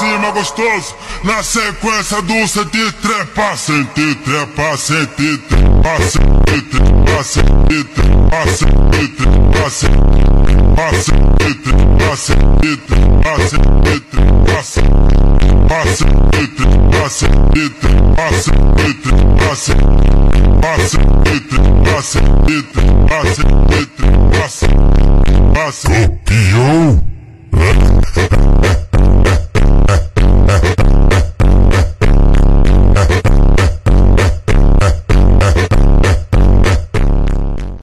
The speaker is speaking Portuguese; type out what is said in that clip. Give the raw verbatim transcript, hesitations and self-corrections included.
cima gostoso, na sequência do sente trepa, sente trepa, sente trepa, sente trepa, sente trepa, sente trepa, sente trepa, sente trepa, sente trepa, sente trepa, sente trepa, sente trepa, sente trepa, sente trepa, sente